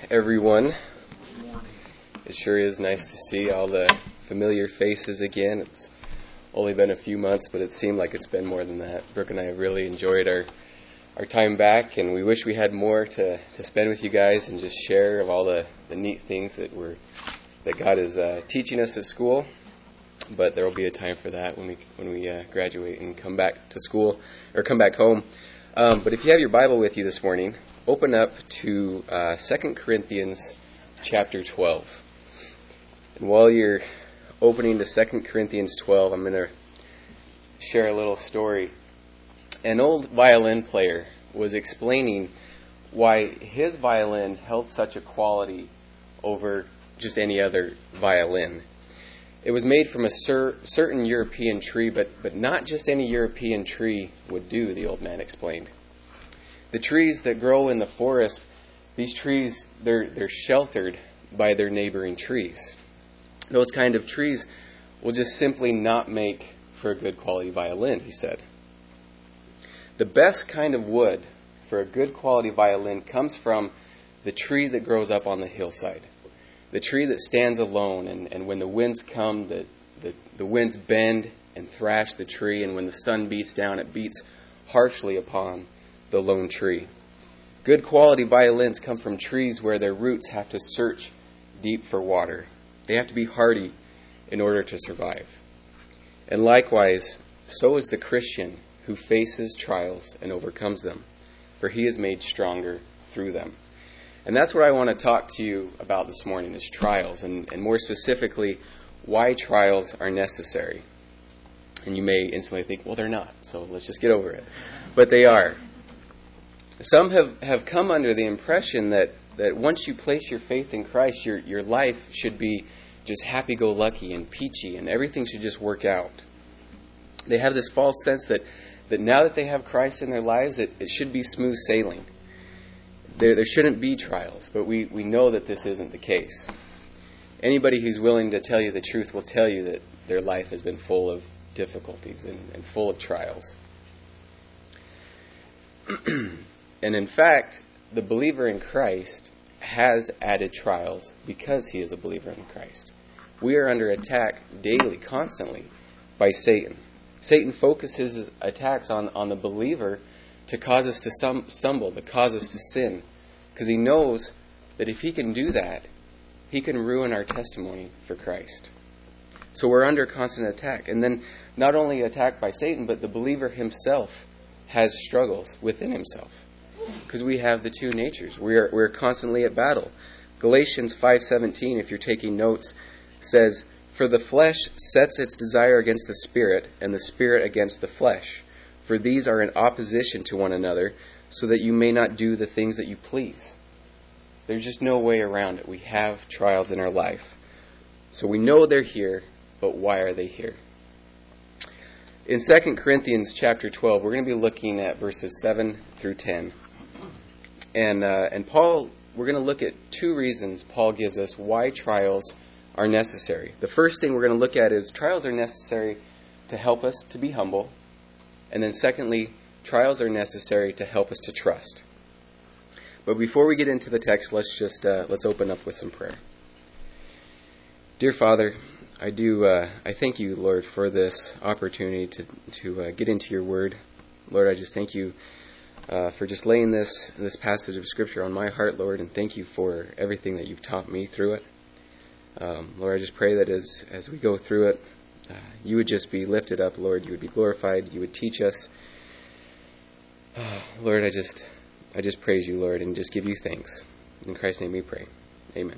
everyone. It sure is nice to see all the familiar faces again. It's only been a few months, but it seemed like it's been more than that. Brooke and I have really enjoyed our time back, and we wish we had more to spend with you guys and just share of all the neat things that God is teaching us at school. But there will be a time for that when we graduate and come back to school or come back home. But if you have your Bible with you this morning, open up to 2 Corinthians chapter 12. And while you're opening to 2 Corinthians 12, I'm going to share a little story. An old violin player was explaining why his violin held such a quality over just any other violin. It was made from a certain European tree, but not just any European tree would do, the old man explained. The trees that grow in the forest, these trees, they're sheltered by their neighboring trees. Those kind of trees will just simply not make for a good quality violin, he said. The best kind of wood for a good quality violin comes from the tree that grows up on the hillside. The tree that stands alone, and when the winds come, the winds bend and thrash the tree, and when the sun beats down, it beats harshly upon the lone tree. Good quality violins come from trees where their roots have to search deep for water. They have to be hardy in order to survive. And likewise, so is the Christian who faces trials and overcomes them, for he is made stronger through them. And that's what I want to talk to you about this morning, is trials, and more specifically, why trials are necessary. And you may instantly think, well, they're not, so let's just get over it. But they are. Some have come under the impression that once you place your faith in Christ, your life should be just happy-go-lucky and peachy, and everything should just work out. They have this false sense that now that they have Christ in their lives, it should be smooth sailing. There shouldn't be trials, but we know that this isn't the case. Anybody who's willing to tell you the truth will tell you that their life has been full of difficulties and full of trials. And in fact, the believer in Christ has added trials because he is a believer in Christ. We are under attack daily, constantly, by Satan. Satan focuses his attacks on the believer to cause us to stumble, to cause us to sin, because he knows that if he can do that, he can ruin our testimony for Christ. So we're under constant attack. And then not only attacked by Satan, but the believer himself has struggles within himself, because we have the two natures. We're constantly at battle. Galatians 5:17, if you're taking notes, says, "For the flesh sets its desire against the spirit, and the spirit against the flesh. For these are in opposition to one another, so that you may not do the things that you please." There's just no way around it. We have trials in our life. So we know they're here, but why are they here? In 2 Corinthians chapter 12, we're going to be looking at verses 7 through 10. And Paul, we're going to look at two reasons Paul gives us why trials are necessary. The first thing we're going to look at is trials are necessary to help us to be humble. And then secondly, trials are necessary to help us to trust. But before we get into the text, let's open up with some prayer. Dear Father, I thank you, Lord, for this opportunity to get into your word. Lord, I just thank you for just laying this passage of Scripture on my heart, Lord, and thank you for everything that you've taught me through it. Lord, I just pray that as we go through it, you would just be lifted up, Lord. You would be glorified. You would teach us. Lord, I just praise you, Lord, and just give you thanks. In Christ's name we pray. Amen.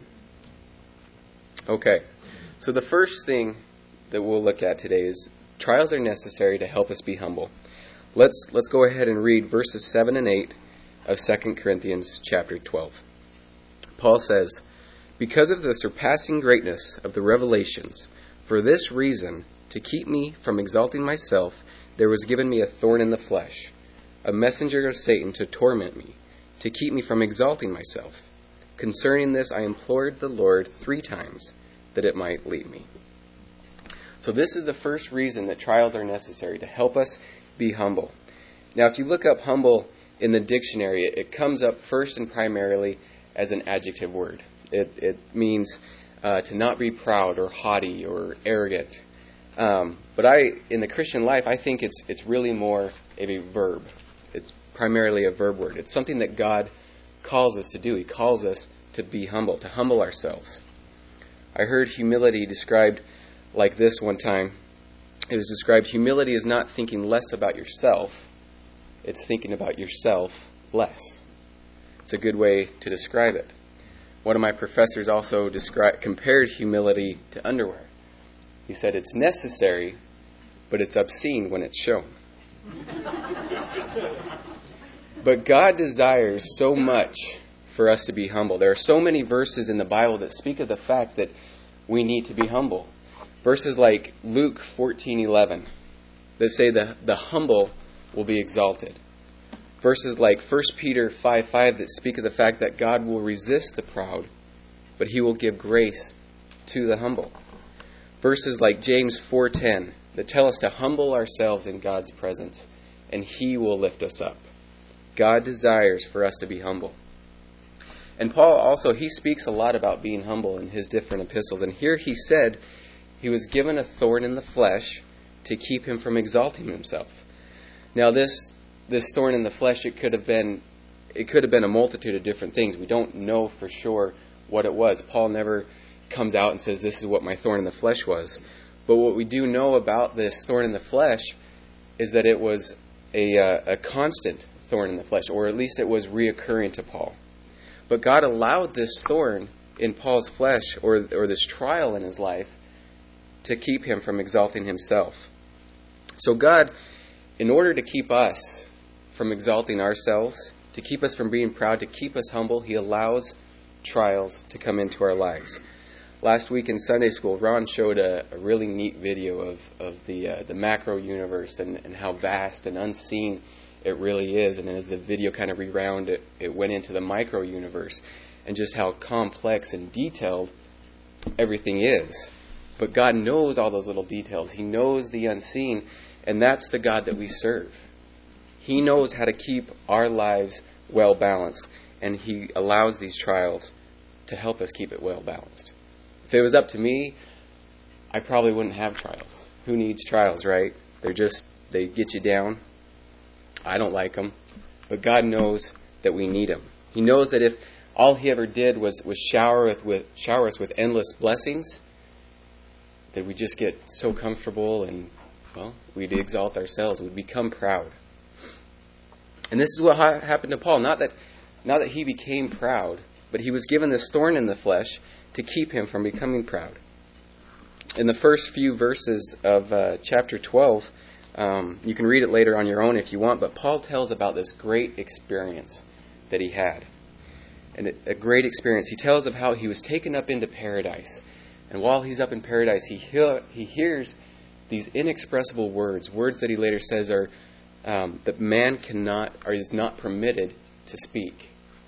Okay, so the first thing that we'll look at today is trials are necessary to help us be humble. Let's go ahead and read verses 7 and 8 of 2 Corinthians chapter 12. Paul says, "Because of the surpassing greatness of the revelations, for this reason, to keep me from exalting myself, there was given me a thorn in the flesh, a messenger of Satan to torment me, to keep me from exalting myself. Concerning this I implored the Lord 3 times, that it might leave me." So this is the first reason that trials are necessary, to help us be humble. Now, if you look up humble in the dictionary, it comes up first and primarily as an adjective word. It means to not be proud or haughty or arrogant. But in the Christian life, I think it's really more of a verb. It's primarily a verb word. It's something that God calls us to do. He calls us to be humble, to humble ourselves. I heard humility described like this one time. It was described, humility is not thinking less about yourself, it's thinking about yourself less. It's a good way to describe it. One of my professors also compared humility to underwear. He said it's necessary, but it's obscene when it's shown. But God desires so much for us to be humble. There are so many verses in the Bible that speak of the fact that we need to be humble. Verses like Luke 14:11 that say the humble will be exalted. Verses like 1 Peter 5:5 that speak of the fact that God will resist the proud, but He will give grace to the humble. Verses like James 4:10 that tell us to humble ourselves in God's presence, and He will lift us up. God desires for us to be humble. And Paul also, he speaks a lot about being humble in his different epistles. And here he said he was given a thorn in the flesh to keep him from exalting himself. Now this thorn in the flesh, it could have been a multitude of different things. We don't know for sure what it was. Paul never comes out and says, this is what my thorn in the flesh was. But what we do know about this thorn in the flesh is that it was a constant thorn in the flesh, or at least it was reoccurring to Paul. But God allowed this thorn in Paul's flesh, or this trial in his life, to keep him from exalting himself. So God, in order to keep us from exalting ourselves, to keep us from being proud, to keep us humble, He allows trials to come into our lives. Last week in Sunday school, Ron showed a really neat video of the macro universe and how vast and unseen it really is. And as the video kind of rewound, it went into the micro universe and just how complex and detailed everything is. But God knows all those little details. He knows the unseen, and that's the God that we serve. He knows how to keep our lives well balanced, and He allows these trials to help us keep it well balanced. If it was up to me, I probably wouldn't have trials. Who needs trials, right? They get you down. I don't like them. But God knows that we need them. He knows that if all He ever did was shower us with endless blessings, that we just get so comfortable and, we'd exalt ourselves. We'd become proud. And this is what happened to Paul. Not that he became proud, but he was given this thorn in the flesh to keep him from becoming proud. In the first few verses of chapter 12, you can read it later on your own if you want, but Paul tells about this great experience that he had. And a great experience. He tells of how he was taken up into paradise. And while he's up in paradise, he hears these inexpressible words that he later says are that man cannot or is not permitted to speak.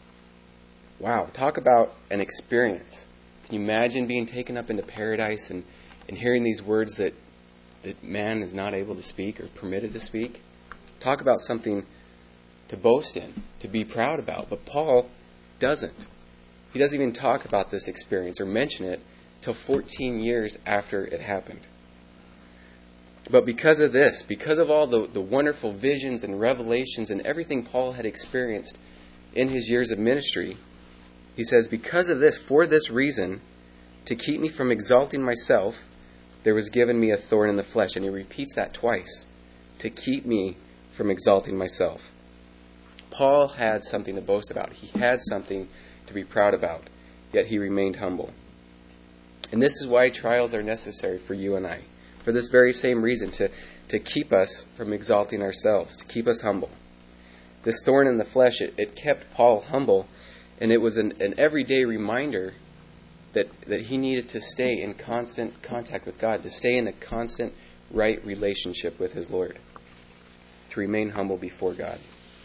Wow, talk about an experience. Can you imagine being taken up into paradise and hearing these words that man is not able to speak or permitted to speak? Talk about something to boast in, to be proud about. But Paul doesn't. He doesn't even talk about this experience or mention it till 14 years after it happened. But because of this, because of all the wonderful visions and revelations and everything Paul had experienced in his years of ministry, he says, because of this, for this reason, to keep me from exalting myself, there was given me a thorn in the flesh. And he repeats that twice, to keep me from exalting myself. Paul had something to boast about. He had something to be proud about, yet he remained humble. And this is why trials are necessary for you and I. For this very same reason, to keep us from exalting ourselves, to keep us humble. This thorn in the flesh, it kept Paul humble, and it was an everyday reminder that he needed to stay in constant contact with God, to stay in a constant right relationship with his Lord, to remain humble before God.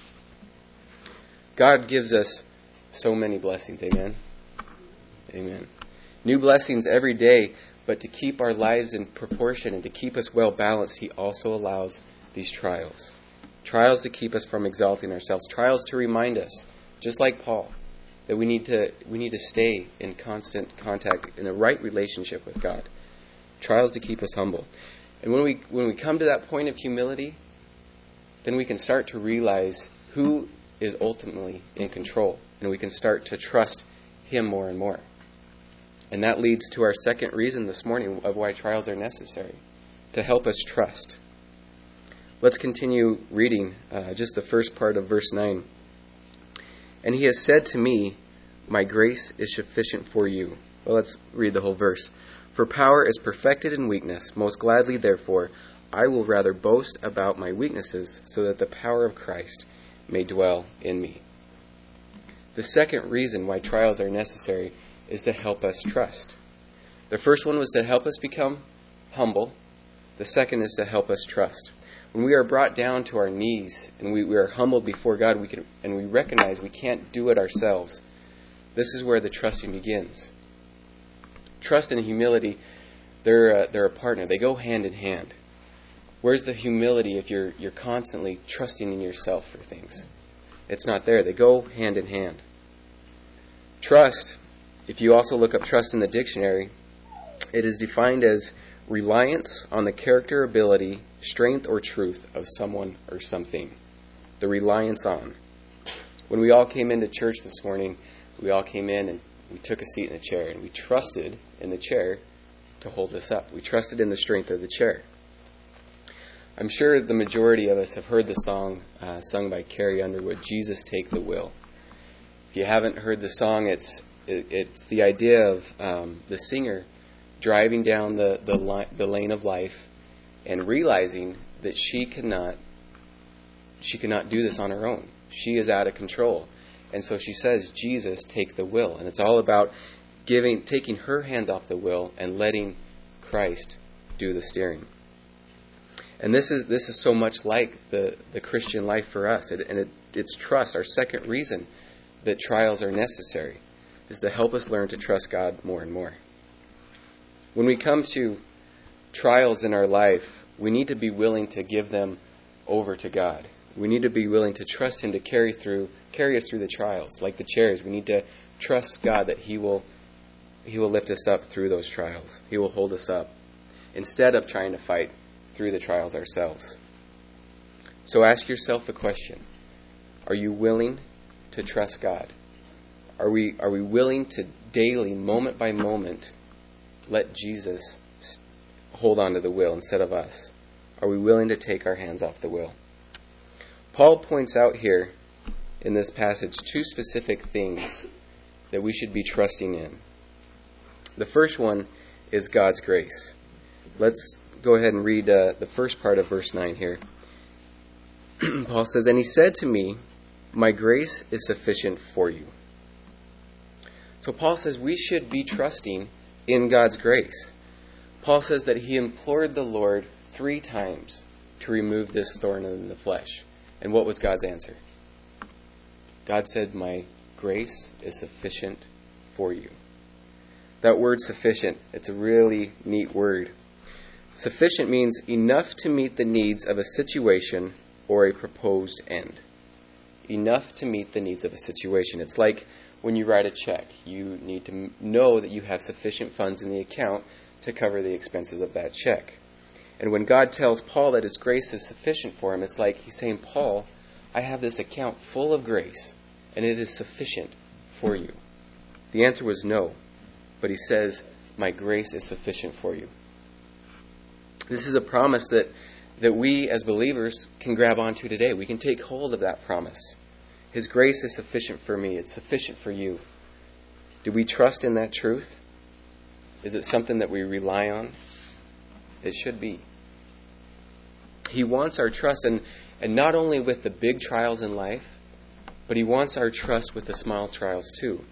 God gives us so many blessings, amen? Amen. New blessings every day, but to keep our lives in proportion and to keep us well balanced, He also allows these trials. Trials to keep us from exalting ourselves. Trials to remind us, just like Paul, that we need to stay in constant contact, in a right relationship with God. Trials to keep us humble. And when we come to that point of humility, then we can start to realize who is ultimately in control, and we can start to trust Him more and more. And that leads to our second reason this morning of why trials are necessary, to help us trust. Let's continue reading just the first part of verse 9. And He has said to me, my grace is sufficient for you. Well, let's read the whole verse. For power is perfected in weakness. Most gladly, therefore, I will rather boast about my weaknesses, so that the power of Christ may dwell in me. The second reason why trials are necessary is to help us trust. The first one was to help us become humble. The second is to help us trust. When we are brought down to our knees and we are humbled before God, and we recognize we can't do it ourselves, this is where the trusting begins. Trust and humility, they're a partner. They go hand in hand. Where's the humility if you're constantly trusting in yourself for things? It's not there. They go hand in hand. Trust, if you also look up trust in the dictionary, it is defined as reliance on the character, ability, strength, or truth of someone or something. The reliance on. When we all came into church this morning, we all came in and we took a seat in a chair, and we trusted in the chair to hold us up. We trusted in the strength of the chair. I'm sure the majority of us have heard the song sung by Carrie Underwood, Jesus Take the Wheel. If you haven't heard the song, it's the idea of the singer driving down the lane of life and realizing that she cannot do this on her own. She is out of control. And so she says, Jesus, take the wheel. And it's all about taking her hands off the wheel and letting Christ do the steering. And this is so much like the Christian life for us. It's trust. Our second reason that trials are necessary is to help us learn to trust God more and more. When we come to trials in our life, we need to be willing to give them over to God. We need to be willing to trust Him to carry us through the trials. Like the chairs, we need to trust God that He will lift us up through those trials. He will hold us up instead of trying to fight through the trials ourselves. So ask yourself the question, are you willing to trust God? Are we willing to daily, moment by moment, let Jesus hold on to the wheel instead of us? Are we willing to take our hands off the wheel? Paul points out here in this passage two specific things that we should be trusting in. The first one is God's grace. Let's go ahead and read the first part of verse 9 here. Paul says, and he said to me, my grace is sufficient for you. So Paul says we should be trusting in God's grace. Paul says that he implored the Lord 3 times to remove this thorn in the flesh. And what was God's answer? God said, my grace is sufficient for you. That word sufficient, it's a really neat word. Sufficient means enough to meet the needs of a situation or a proposed end. Enough to meet the needs of a situation. It's like when you write a check. You need to know that you have sufficient funds in the account to cover the expenses of that check. And when God tells Paul that his grace is sufficient for him, it's like he's saying, Paul, I have this account full of grace, and it is sufficient for you. The answer was no, but he says, my grace is sufficient for you. This is a promise that we as believers can grab onto today. We can take hold of that promise. His grace is sufficient for me. It's sufficient for you. Do we trust in that truth? Is it something that we rely on? It should be. He wants our trust, and not only with the big trials in life, but He wants our trust with the small trials too.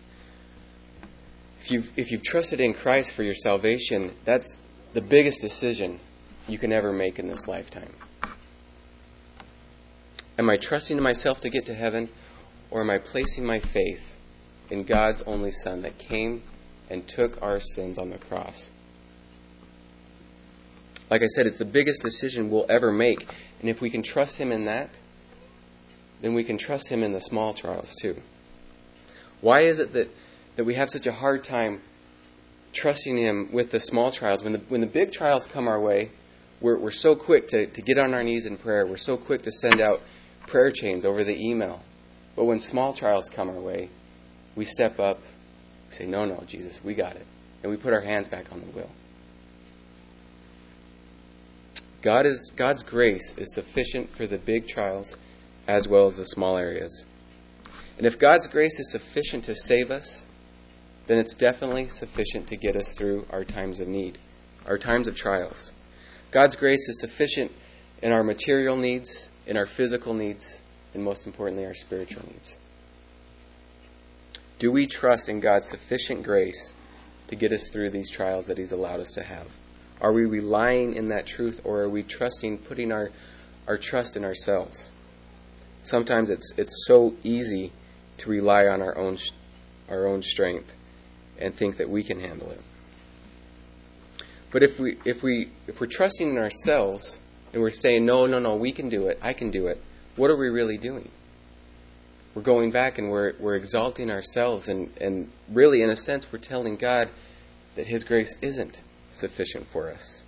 If you've trusted in Christ for your salvation, that's the biggest decision you can ever make in this lifetime. Am I trusting in myself to get to heaven, or am I placing my faith in God's only Son that came and took our sins on the cross? Like I said, it's the biggest decision we'll ever make. And if we can trust Him in that, then we can trust Him in the small trials too. Why is it that we have such a hard time trusting Him with the small trials? When the big trials come our way, we're so quick to get on our knees in prayer. We're so quick to send out prayer chains over the email. But when small trials come our way, we step up, we say, no, Jesus, we got it. And we put our hands back on the wheel. God's grace is sufficient for the big trials as well as the small areas. And if God's grace is sufficient to save us, then it's definitely sufficient to get us through our times of need, our times of trials. God's grace is sufficient in our material needs, in our physical needs, and most importantly, our spiritual needs. Do we trust in God's sufficient grace to get us through these trials that He's allowed us to have? Are we relying in that truth, or are we putting our trust in ourselves? Sometimes it's so easy to rely on our own strength and think that we can handle it. But if we're trusting in ourselves and we're saying, no, we can do it, I can do it, what are we really doing? We're going back and we're exalting ourselves, and really, in a sense, we're telling God that His grace isn't sufficient for us.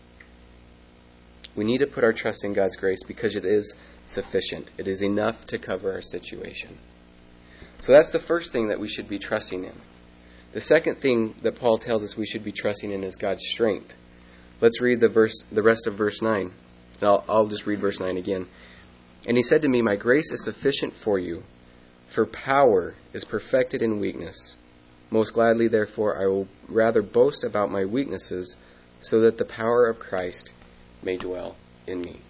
We need to put our trust in God's grace because it is sufficient. It is enough to cover our situation. So that's the first thing that we should be trusting in. The second thing that Paul tells us we should be trusting in is God's strength. Let's read the rest of verse 9. And I'll just read verse 9 again. And he said to me, my grace is sufficient for you, for power is perfected in weakness. Most gladly, therefore, I will rather boast about my weaknesses, so that the power of Christ may dwell in me.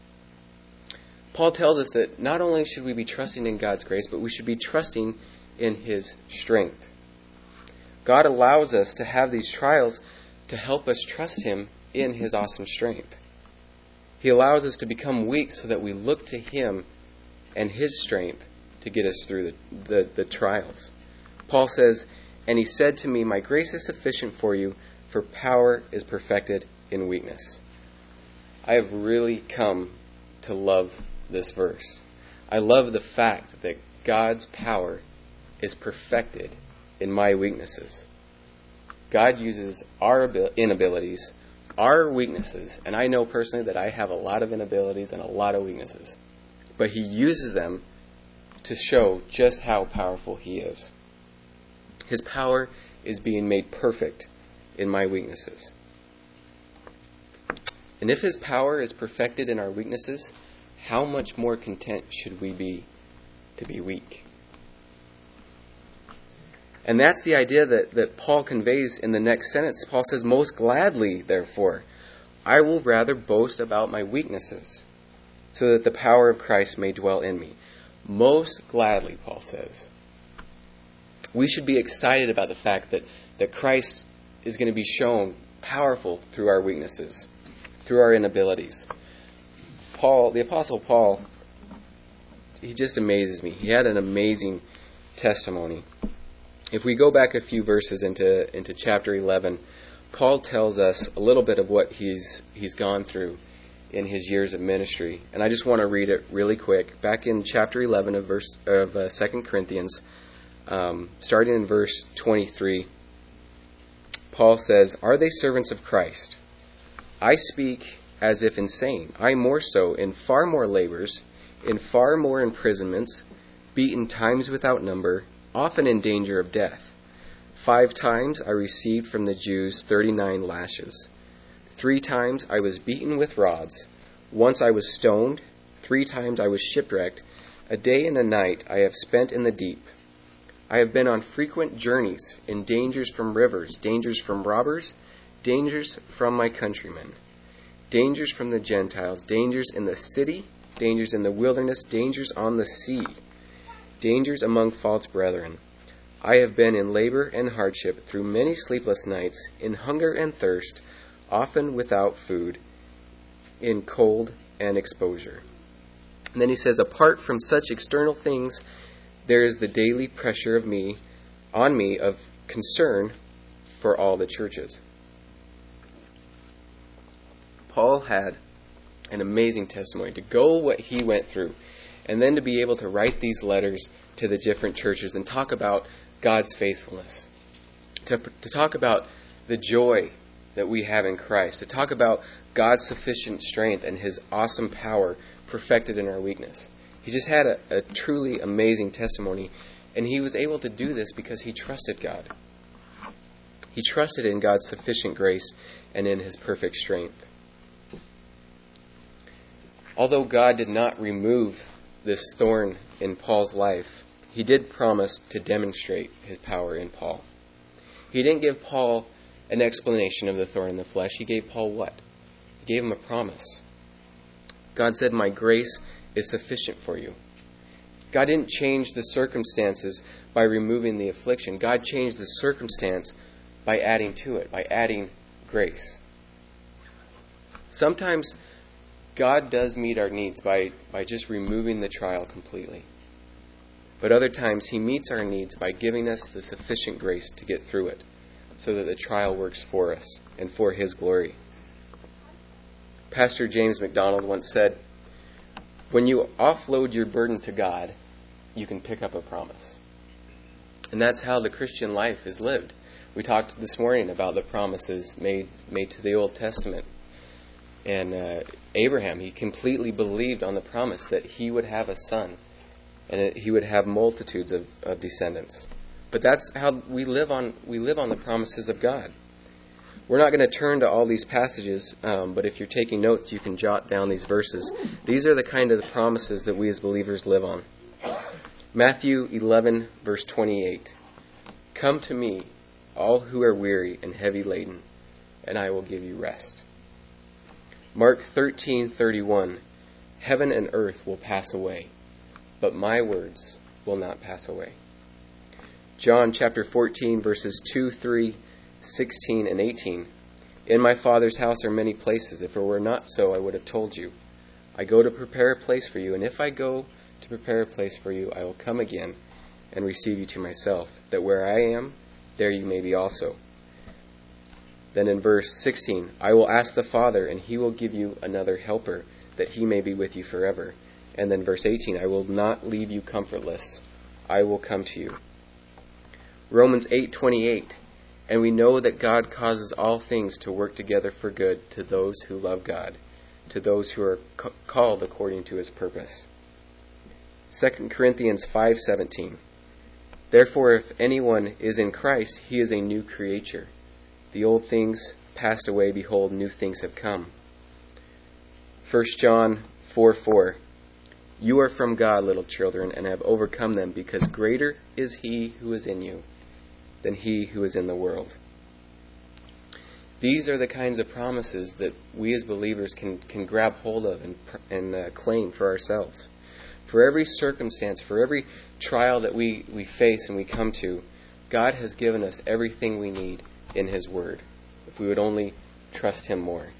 Paul tells us that not only should we be trusting in God's grace, but we should be trusting in His strength. God allows us to have these trials to help us trust Him in His awesome strength. He allows us to become weak so that we look to Him and His strength to get us through the trials. Paul says, and he said to me, my grace is sufficient for you, for power is perfected in weakness. I have really come to love this verse. I love the fact that God's power is perfected in my weaknesses. God uses our inabilities, our weaknesses, and I know personally that I have a lot of inabilities and a lot of weaknesses, but He uses them to show just how powerful He is. His power is being made perfect in my weaknesses. And if His power is perfected in our weaknesses, how much more content should we be to be weak? And that's the idea that Paul conveys in the next sentence. Paul says, most gladly, therefore, I will rather boast about my weaknesses, so that the power of Christ may dwell in me. Most gladly, Paul says. We should be excited about the fact that Christ is going to be shown powerful through our weaknesses, through our inabilities. Paul, the Apostle Paul, he just amazes me. He had an amazing testimony. If we go back a few verses into chapter 11, Paul tells us a little bit of what he's gone through in his years of ministry. And I just want to read it really quick. Back in chapter 11 of 2 Corinthians, starting in verse 23, Paul says, are they servants of Christ? I speak as if insane. I more so, in far more labors, in far more imprisonments, beaten times without number, often in danger of death. 5 times I received from the Jews 39 lashes. 3 times I was beaten with rods. Once I was stoned. 3 times I was shipwrecked. A day and a night I have spent in the deep. I have been on frequent journeys, in dangers from rivers, dangers from robbers, dangers from my countrymen, dangers from the Gentiles, dangers in the city, dangers in the wilderness, dangers on the sea, dangers among false brethren. I have been in labor and hardship through many sleepless nights, in hunger and thirst, often without food, in cold and exposure. And then he says, apart from such external things, there is the daily pressure on me of concern for all the churches. Paul had an amazing testimony to go what he went through, and then to be able to write these letters to the different churches and talk about God's faithfulness, to talk about the joy that we have in Christ, to talk about God's sufficient strength and his awesome power perfected in our weakness. He just had a truly amazing testimony, and he was able to do this because he trusted God. He trusted in God's sufficient grace and in his perfect strength. Although God did not remove this thorn in Paul's life, he did promise to demonstrate his power in Paul. He didn't give Paul an explanation of the thorn in the flesh. He gave Paul what? He gave him a promise. God said, "My grace is sufficient for you." God didn't change the circumstances by removing the affliction. God changed the circumstance by adding to it, by adding grace. Sometimes God does meet our needs by just removing the trial completely. But other times he meets our needs by giving us the sufficient grace to get through it, so that the trial works for us and for his glory. Pastor James MacDonald once said, "When you offload your burden to God, you can pick up a promise." And that's how the Christian life is lived. We talked this morning about the promises made to the Old Testament. And Abraham, he completely believed on the promise that he would have a son and he would have multitudes of descendants. But that's how we live on the promises of God. We're not going to turn to all these passages, but if you're taking notes, you can jot down these verses. These are the kind of promises that we as believers live on. Matthew 11, verse 28. "Come to me, all who are weary and heavy laden, and I will give you rest." Mark 13:31. "Heaven and earth will pass away, but my words will not pass away." John chapter 14, verses 2, 3, 16, and 18. "In my Father's house are many places. If it were not so, I would have told you. I go to prepare a place for you, and if I go to prepare a place for you, I will come again and receive you to myself, that where I am, there you may be also." Then in verse 16, "I will ask the Father, and he will give you another helper, that he may be with you forever." And then verse 18, "I will not leave you comfortless. I will come to you." Romans 8:28, "And we know that God causes all things to work together for good to those who love God, to those who are called according to his purpose." 2 Corinthians 5:17, "Therefore if anyone is in Christ, he is a new creature. The old things passed away, behold, new things have come." 1 John 4:4, "You are from God, little children, and have overcome them, because greater is he who is in you than he who is in the world." These are the kinds of promises that we as believers can grab hold of and claim for ourselves. For every circumstance, for every trial that we face and we come to, God has given us everything we need in his word, if we would only trust him more.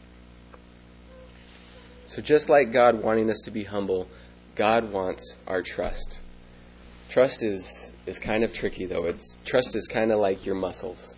So just like God wanting us to be humble, God wants our trust. Trust is kind of tricky, though. Trust is kind of like your muscles.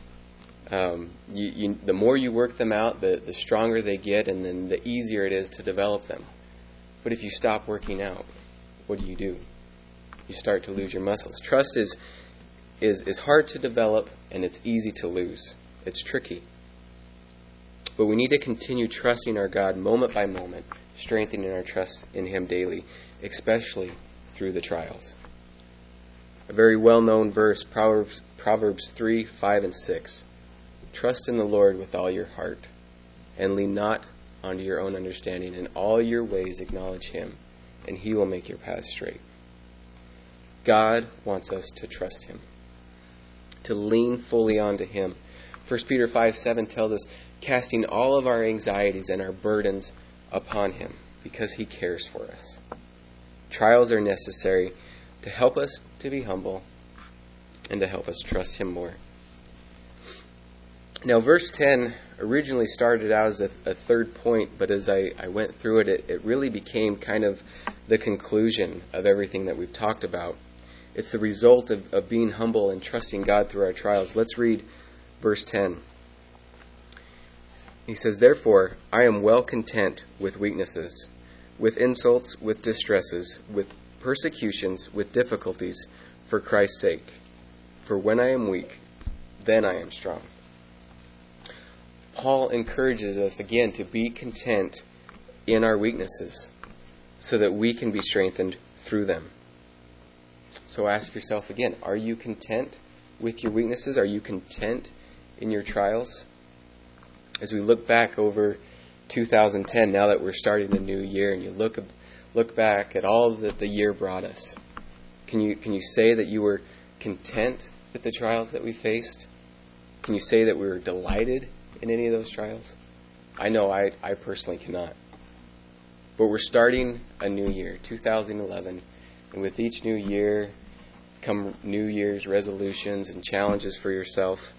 The more you work them out, the stronger they get, and then the easier it is to develop them. But if you stop working out, what do? You start to lose your muscles. Trust is hard to develop, and it's easy to lose. It's tricky. But we need to continue trusting our God moment by moment, strengthening our trust in him daily, especially through the trials. A very well-known verse, Proverbs 3, 5, and 6. "Trust in the Lord with all your heart, and lean not onto your own understanding. In all your ways acknowledge him, and he will make your paths straight." God wants us to trust him, to lean fully onto him. 1 Peter 5:7 tells us, "Casting all of our anxieties and our burdens upon him, because he cares for us." Trials are necessary to help us to be humble and to help us trust him more. Now, verse 10 originally started out as a third point, but as I went through it, it really became kind of the conclusion of everything that we've talked about. It's the result of being humble and trusting God through our trials. Let's read verse 10. He says, "Therefore, I am well content with weaknesses, with insults, with distresses, with persecutions, with difficulties, for Christ's sake. For when I am weak, then I am strong. Paul encourages us again to be content in our weaknesses so that we can be strengthened through them. So ask yourself again, are you content with your weaknesses? Are you content in your trials? As we look back over 2010, now that we're starting a new year, and you look back at all that the year brought us, can you say that you were content with the trials that we faced? Can you say that we were delighted in any of those trials? I know I personally cannot. But we're starting a new year, 2011, and with each new year come New Year's resolutions and challenges for yourself.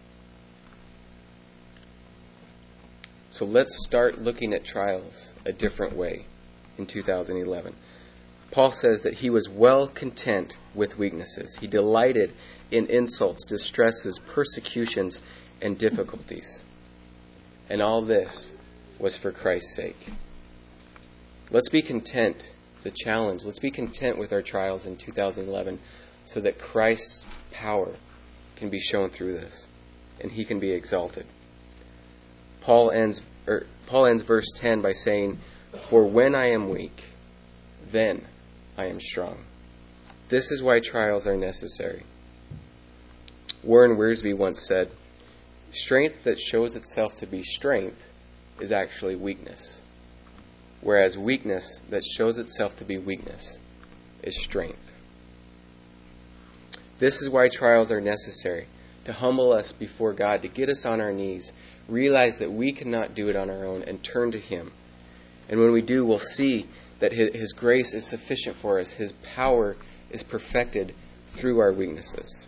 So let's start looking at trials a different way in 2011. Paul says that he was well content with weaknesses. He delighted in insults, distresses, persecutions, and difficulties. And all this was for Christ's sake. Let's be content. It's a challenge. Let's be content with our trials in 2011 so that Christ's power can be shown through this and he can be exalted. Paul ends verse 10 by saying, "For when I am weak, then I am strong." This is why trials are necessary. Warren Wiersbe once said, "Strength that shows itself to be strength is actually weakness, whereas weakness that shows itself to be weakness is strength." This is why trials are necessary, to humble us before God, to get us on our knees, realize that we cannot do it on our own, and turn to Him. And when we do, we'll see that His grace is sufficient for us. His power is perfected through our weaknesses.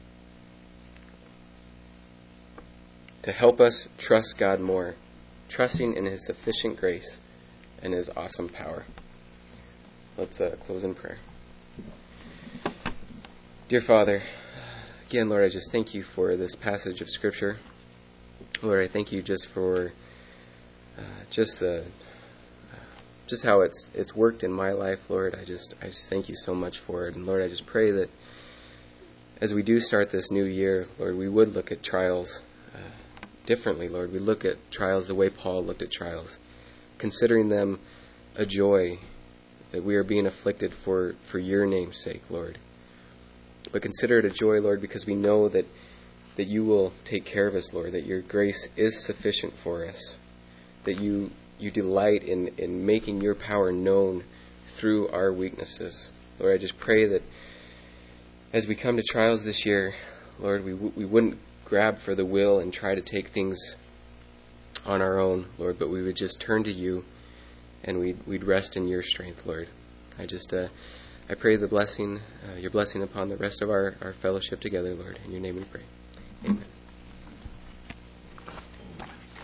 To help us trust God more, trusting in His sufficient grace and His awesome power. Let's close in prayer. Dear Father, again, Lord, I just thank you for this passage of Scripture. Lord, I thank you just for just how it's worked in my life, Lord. I just thank you so much for it. And Lord, I just pray that as we do start this new year, Lord, we would look at trials differently, Lord. We look at trials the way Paul looked at trials, considering them a joy that we are being afflicted for your name's sake, Lord. But consider it a joy, Lord, because we know that you will take care of us, Lord, that your grace is sufficient for us, that you delight in making your power known through our weaknesses. Lord, I just pray that as we come to trials this year, Lord, we wouldn't grab for the will and try to take things on our own, Lord, but we would just turn to you and we'd rest in your strength, Lord. I pray the blessing, your blessing upon the rest of our fellowship together, Lord. In your name we pray. Amen.